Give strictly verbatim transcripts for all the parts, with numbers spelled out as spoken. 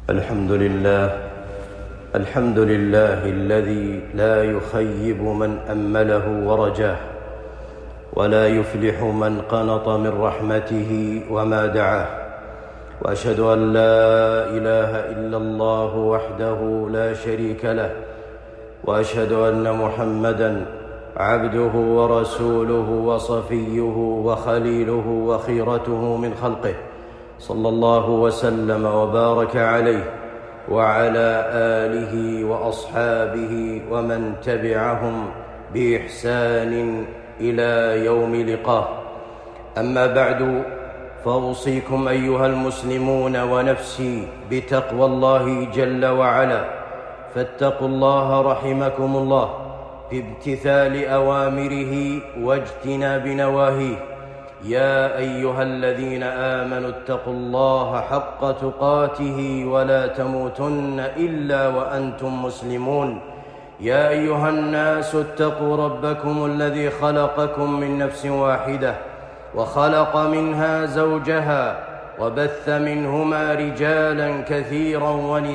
الحمد لله الحمد لله الذي لا يخيب من أمله ورجاه، ولا يفلح من قنط من رحمته وما دعاه. وأشهد أن لا إله إلا الله وحده لا شريك له، وأشهد أن محمدًا عبده ورسوله وصفيه وخليله وخيرته من خلقه، صلى الله وسلم وبارك عليه وعلى آله وأصحابه ومن تبعهم بإحسان إلى يوم لقاه. أما بعد، فأوصيكم أيها المسلمون ونفسي بتقوى الله جل وعلا، فاتقوا الله رحمكم الله بامتثال أوامره واجتناب نواهيه. يا أيها الذين آمنوا اتقوا الله حق تقاته ولا تموتن إلا وأنتم مسلمون. يا أيها الناس اتقوا ربكم الذي خلقكم من نفس واحدة، وخلق منها زوجها، وبث منهما رجالا كثيرا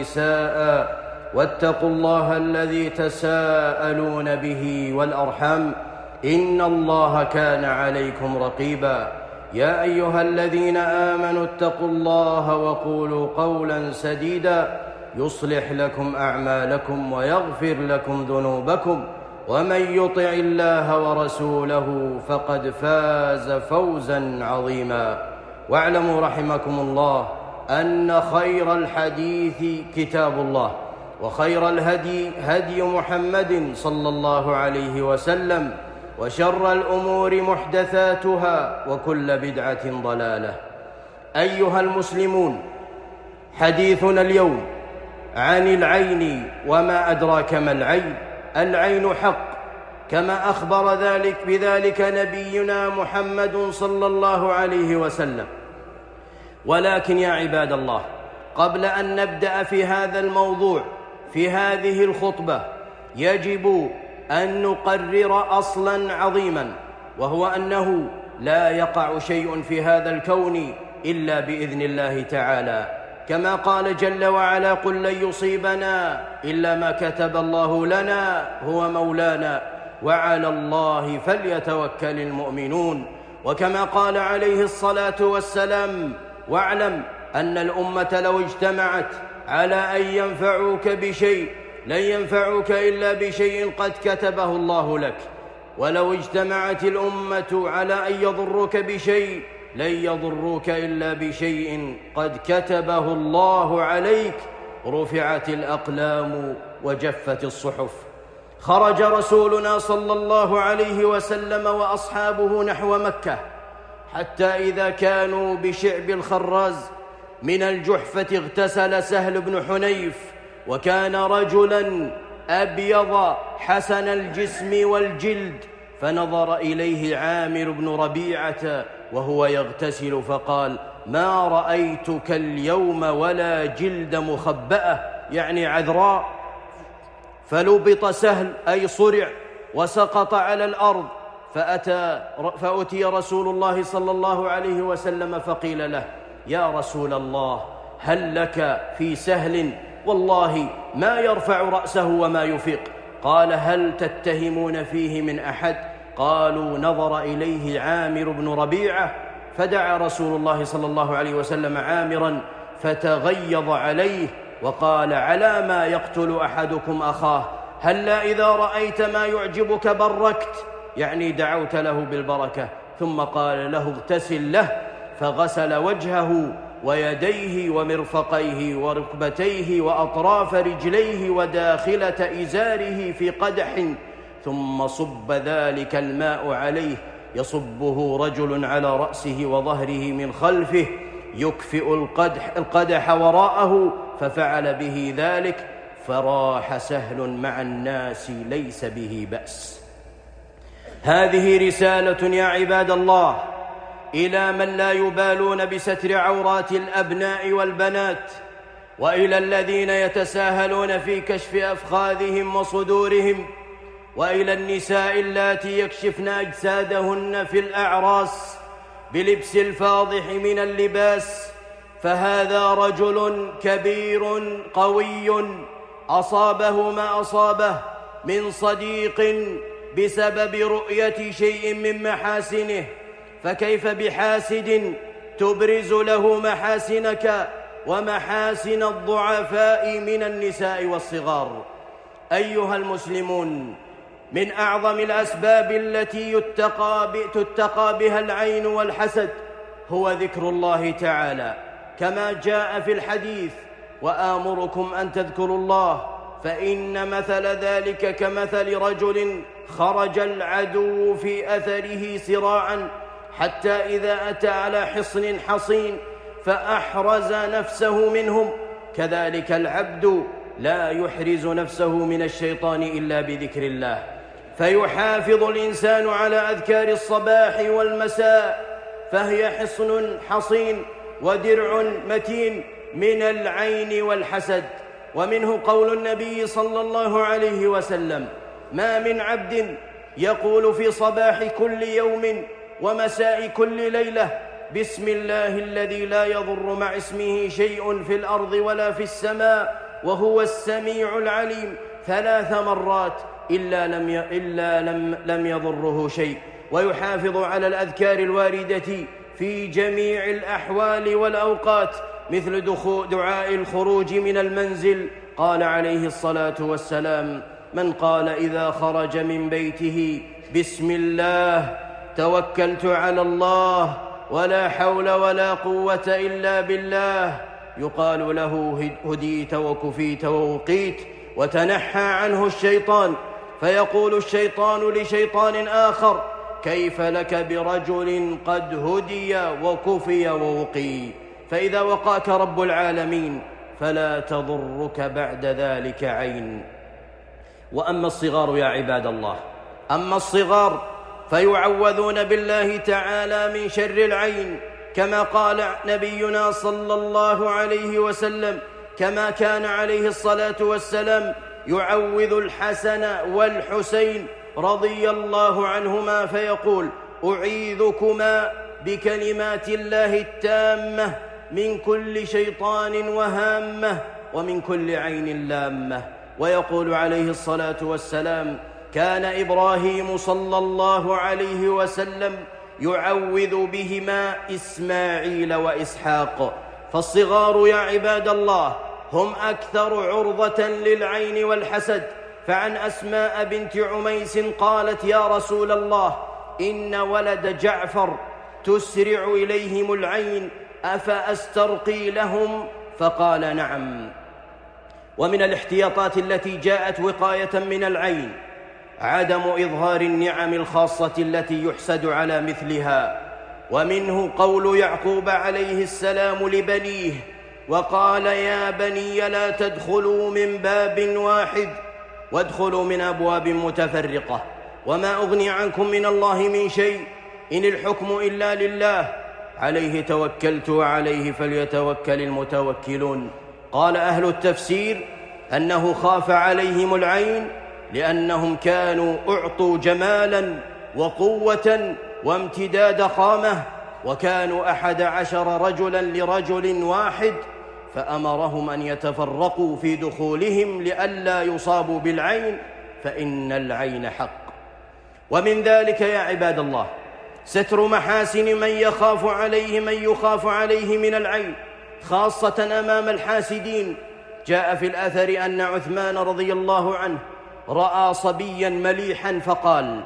ونساء، واتقوا الله الذي تساءلون به والأرحام، إن الله كان عليكم رقيبا. يا أيها الذين آمنوا اتقوا الله وقولوا قولا سديدا يصلح لكم أعمالكم ويغفر لكم ذنوبكم، ومن يطع الله ورسوله فقد فاز فوزا عظيما. واعلموا رحمكم الله أن خير الحديث كتاب الله، وخير الهدي هدي محمد صلى الله عليه وسلم، وشر الأمور محدثاتها، وكل بدعة ضلالة. أيها المسلمون، حديثنا اليوم عن العين، وما أدراك ما العين. العين حق، كما أخبر ذلك بذلك نبينا محمد صلى الله عليه وسلم. ولكن يا عباد الله، قبل أن نبدأ في هذا الموضوع في هذه الخطبة، يجب أن نقرر أصلاً عظيماً، وهو أنه لا يقع شيء في هذا الكون إلا بإذن الله تعالى، كما قال جل وعلا: قل لن يصيبنا إلا ما كتب الله لنا هو مولانا وعلى الله فليتوكل المؤمنون. وكما قال عليه الصلاة والسلام: واعلم أن الأمة لو اجتمعت على أن ينفعوك بشيء لن ينفعوك إلا بشيء قد كتبه الله لك، ولو اجتمعت الأمة على أن يضروك بشيء لن يضروك إلا بشيء قد كتبه الله عليك. رفعت الأقلام وجفت الصحف. خرج رسولنا صلى الله عليه وسلم وأصحابه نحو مكة، حتى إذا كانوا بشعب الخراز من الجحفة اغتسل سهل بن حنيف، وكان رجلاً أبيض حسن الجسم والجلد، فنظر إليه عامر بن ربيعة وهو يغتسل فقال: ما رأيتك اليوم ولا جلد مخبأة، يعني عذراء. فلبط سهل أي صرع وسقط على الأرض، فأتى فأتي رسول الله صلى الله عليه وسلم فقيل له: يا رسول الله، هل لك في سهل؟ والله ما يرفع رأسه وما يفيق. قال: هل تتهمون فيه من أحد؟ قالوا: نظر إليه عامر بن ربيعة. فدعا رسول الله صلى الله عليه وسلم عامرا فتغيظ عليه وقال: على ما يقتل أحدكم أخاه؟ هلا إذا رأيت ما يعجبك بركت، يعني دعوت له بالبركة. ثم قال له: اغتسل له. فغسل وجهه ويديه ومرفقيه وركبتيه وأطراف رجليه وداخلة إزاره في قدح، ثم صب ذلك الماء عليه، يصبه رجل على رأسه وظهره من خلفه، يكفئ القدح, القدح وراءه، ففعل به ذلك، فراح سهل مع الناس ليس به بأس. هذه رسالة يا عباد الله إلى من لا يبالون بستر عورات الأبناء والبنات، وإلى الذين يتساهلون في كشف أفخاذهم وصدورهم، وإلى النساء اللاتي يكشفن أجسادهن في الأعراس بلبس الفاضح من اللباس، فهذا رجل كبير قوي أصابه ما أصابه من صديق بسبب رؤية شيء من محاسنه، فكيف بحاسد تبرز له محاسنك ومحاسن الضعفاء من النساء والصغار؟ أيها المسلمون، من أعظم الأسباب التي يتقى, تتقى بها العين والحسد هو ذكر الله تعالى، كما جاء في الحديث: وآمركم أن تذكروا الله فإن مثل ذلك كمثل رجل خرج العدو في أثره سراعا حتى إذا أتى على حصن حصين فأحرز نفسه منهم، كذلك العبد لا يحرز نفسه من الشيطان إلا بذكر الله. فيحافظ الإنسان على أذكار الصباح والمساء، فهي حصن حصين ودرع متين من العين والحسد. ومنه قول النبي صلى الله عليه وسلم: ما من عبد يقول في صباح كل يوم ومساء كل ليلة: بسم الله الذي لا يضر مع اسمه شيء في الأرض ولا في السماء وهو السميع العليم، ثلاث مرات إلا لم ي... إلا لم... لم يضره شيء. ويحافظ على الأذكار الواردة في جميع الأحوال والأوقات، مثل دخول دعاء الخروج من المنزل. قال عليه الصلاة والسلام: من قال إذا خرج من بيته: بسم الله توكلت على الله ولا حول ولا قوة إلا بالله، يقال له: هديت وكفيت ووقيت وتنحى عنه الشيطان. فيقول الشيطان لشيطان آخر: كيف لك برجل قد هدي وكفي ووقي؟ فإذا وقاك رب العالمين فلا تضرك بعد ذلك عين. وأما الصغار يا عباد الله، أما الصغار فيعوذون بالله تعالى من شر العين، كما قال نبينا صلى الله عليه وسلم: كما كان عليه الصلاة والسلام يعوذ الحسن والحسين رضي الله عنهما فيقول: أعيذكما بكلمات الله التامة من كل شيطان وهامة ومن كل عين لامة. ويقول عليه الصلاة والسلام: كان إبراهيم صلى الله عليه وسلم يعوذ بهما إسماعيل وإسحاق. فالصغار يا عباد الله هم أكثر عرضة للعين والحسد. فعن أسماء بنت عميس قالت: يا رسول الله، إن ولد جعفر تسرع إليهم العين، أفأسترقي لهم؟ فقال: نعم. ومن الاحتياطات التي جاءت وقاية من العين عدم إظهار النعم الخاصة التي يحسد على مثلها. ومنه قول يعقوب عليه السلام لبنيه: وقال يا بني لا تدخلوا من باب واحد وادخلوا من أبواب متفرقة وما أغني عنكم من الله من شيء إن الحكم إلا لله عليه توكلت وعليه فليتوكل المتوكلون. قال أهل التفسير أنه خاف عليهم العين لأنهم كانوا أعطوا جمالا وقوة وامتداد قامة، وكانوا أحد عشر رجلا لرجل واحد، فأمرهم أن يتفرقوا في دخولهم لئلا يصابوا بالعين، فإن العين حق. ومن ذلك يا عباد الله ستر محاسن من يخاف عليه من يخاف عليه من العين، خاصة أمام الحاسدين. جاء في الأثر أن عثمان رضي الله عنه رأى صبيا مليحا فقال: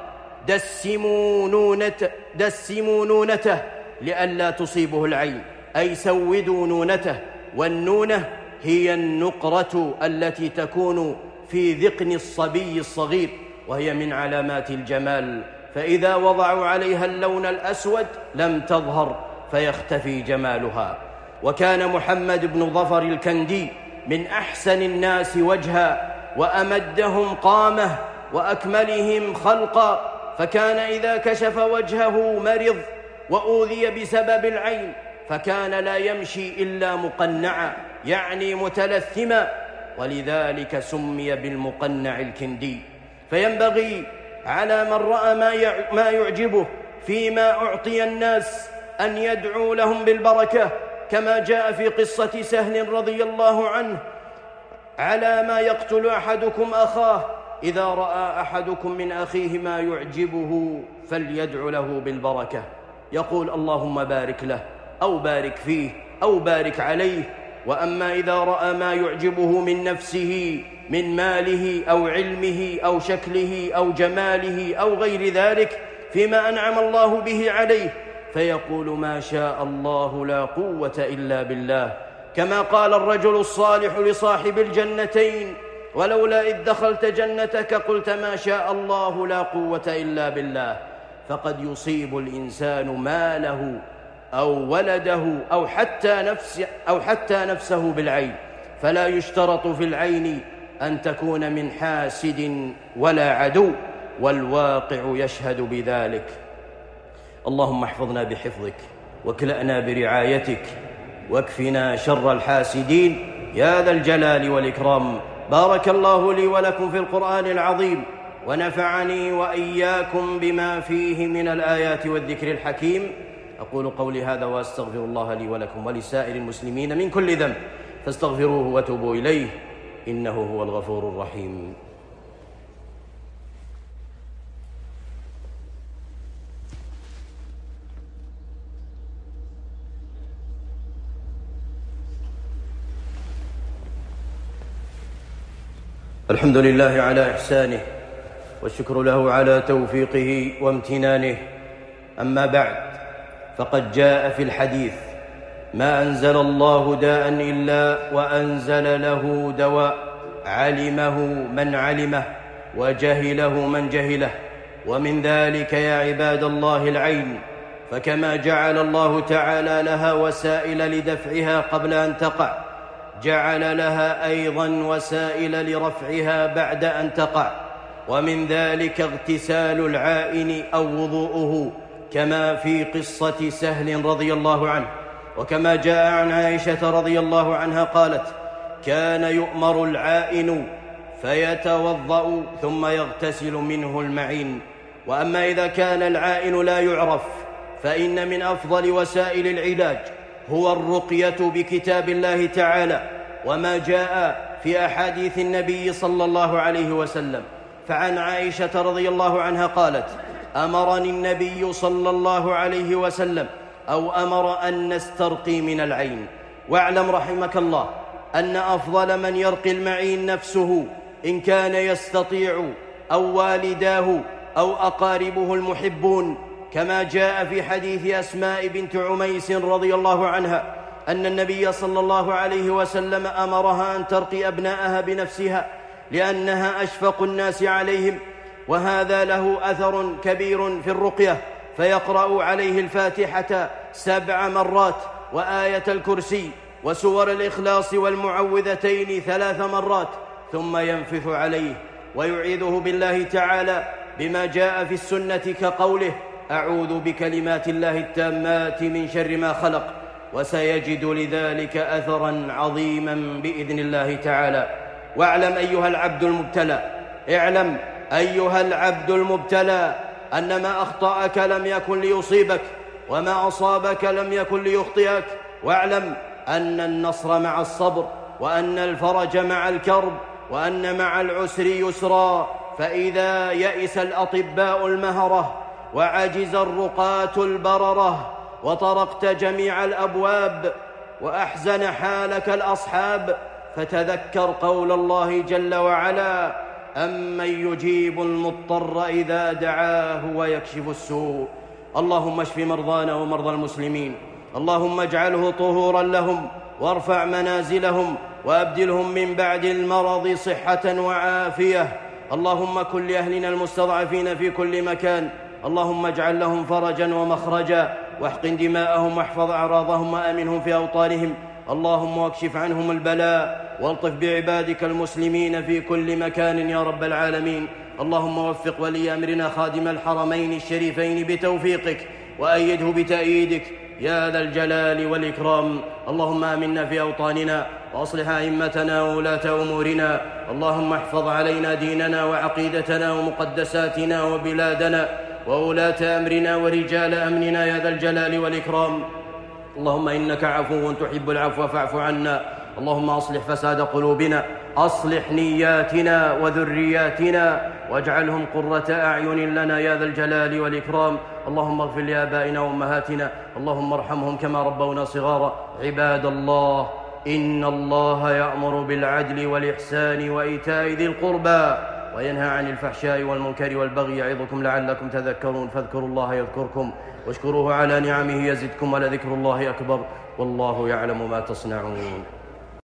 دسموا نونته, دسموا نونته لئلا تصيبه العين، أي سودوا نونته. والنونة هي النقرة التي تكون في ذقن الصبي الصغير، وهي من علامات الجمال، فإذا وضعوا عليها اللون الأسود لم تظهر فيختفي جمالها. وكان محمد بن ظفر الكندي من أحسن الناس وجها وأمدهم قامة وأكملهم خلقا، فكان إذا كشف وجهه مرض وأوذي بسبب العين، فكان لا يمشي إلا مقنعا، يعني متلثما، ولذلك سمي بالمقنع الكندي. فينبغي على من رأى ما يعجبه فيما أعطي الناس أن يدعو لهم بالبركة، كما جاء في قصة سهل رضي الله عنه: على ما يقتل أحدكم أخاه، إذا رأى أحدكم من أخيه ما يعجبه فليدع له بالبركة، يقول: اللهم بارك له أو بارك فيه أو بارك عليه. وأما إذا رأى ما يعجبه من نفسه من ماله أو علمه أو شكله أو جماله أو غير ذلك فيما أنعم الله به عليه، فيقول: ما شاء الله لا قوة إلا بالله، كما قال الرجل الصالح لصاحب الجنتين: ولولا إذ دخلت جنتك قلت ما شاء الله لا قوة إلا بالله. فقد يصيب الإنسان ماله أو ولده أو حتى نفسه, أو حتى نفسه بالعين، فلا يشترط في العين أن تكون من حاسد ولا عدو، والواقع يشهد بذلك. اللهم احفظنا بحفظك، واكلأنا برعايتك، واكفنا شر الحاسدين يا ذا الجلال والإكرام. بارك الله لي ولكم في القرآن العظيم، ونفعني وإياكم بما فيه من الآيات والذكر الحكيم. أقول قولي هذا وأستغفر الله لي ولكم ولسائر المسلمين من كل ذنب، فاستغفروه وتوبوا إليه، إنه هو الغفور الرحيم. الحمد لله على إحسانه، والشكر له على توفيقه وامتنانه. أما بعد، فقد جاء في الحديث: ما أنزل الله داء إلا وأنزل له دواء، علمه من علمه وجهله من جهله. ومن ذلك يا عباد الله العين، فكما جعل الله تعالى لها وسائل لدفعها قبل أن تقع، جعل لها أيضا وسائل لرفعها بعد أن تقع. ومن ذلك اغتسال العائن أو وضوءه، كما في قصة سهل رضي الله عنه، وكما جاء عن عائشة رضي الله عنها قالت: كان يؤمر العائن فيتوضأ ثم يغتسل منه المعين. وأما إذا كان العائن لا يعرف، فإن من أفضل وسائل العلاج هو الرقية بكتاب الله تعالى وما جاء في أحاديث النبي صلى الله عليه وسلم. فعن عائشة رضي الله عنها قالت: أمرني النبي صلى الله عليه وسلم أو أمر أن نسترقي من العين. واعلم رحمك الله أن أفضل من يرقي المعين نفسه، إن كان يستطيع، أو والداه أو أقاربه المحبون، كما جاء في حديث أسماء بنت عميس رضي الله عنها أن النبي صلى الله عليه وسلم أمرها أن ترقي أبناءها بنفسها، لأنها أشفق الناس عليهم، وهذا له أثر كبير في الرقية. فيقرأ عليه الفاتحة سبع مرات، وآية الكرسي، وسور الإخلاص والمعوذتين ثلاث مرات، ثم ينفث عليه ويعيذه بالله تعالى بما جاء في السنة، كقوله: أعوذ بكلمات الله التامات من شر ما خلق. وسيجد لذلك أثرا عظيما بإذن الله تعالى. واعلم أيها العبد المبتلى، اعلم أيها العبد المبتلى أن ما أخطأك لم يكن ليصيبك، وما أصابك لم يكن ليخطئك. واعلم أن النصر مع الصبر، وأن الفرج مع الكرب، وأن مع العسر يسرا. فإذا يئس الأطباء المهرة، وعجز الرقاة البررة، وطرقت جميع الأبواب، وأحزن حالك الأصحاب، فتذكر قول الله جل وعلا: أمن يجيب المضطر إذا دعاه ويكشف السوء. اللهم اشف مرضانا ومرضى المسلمين، اللهم اجعله طهورا لهم، وارفع منازلهم، وأبدلهم من بعد المرض صحة وعافية. اللهم كن لأهلنا المستضعفين في كل مكان، اللهم اجعل لهم فرجا ومخرجا، واحقن دماءهم، واحفظ أعراضهم، وآمنهم في أوطانهم. اللهم واكشف عنهم البلاء، والطف بعبادك المسلمين في كل مكان يا رب العالمين. اللهم وفق ولي أمرنا خادم الحرمين الشريفين بتوفيقك، وأيده بتأييدك يا ذا الجلال والإكرام. اللهم آمنا في أوطاننا، وأصلح أئمتنا وولاة أمورنا. اللهم احفظ علينا ديننا وعقيدتنا ومقدساتنا وبلادنا وولاة أمرنا ورجال أمننا يا ذا الجلال والإكرام. اللهم إنك عفو تحب العفو فاعف عنا. اللهم أصلح فساد قلوبنا، أصلح نياتنا وذرياتنا، واجعلهم قرة أعين لنا يا ذا الجلال والإكرام. اللهم اغفر لآبائنا وأمهاتنا، اللهم ارحمهم كما ربونا صغارا. عباد الله، إن الله يأمر بالعدل والإحسان وإيتاء ذي القربى وينهى عن الفحشاء والمنكر والبغي يعظكم لعلكم تذكرون. فاذكروا الله يذكركم واشكروه على نعمه يزدكم ولذكر الله أكبر والله يعلم ما تصنعون.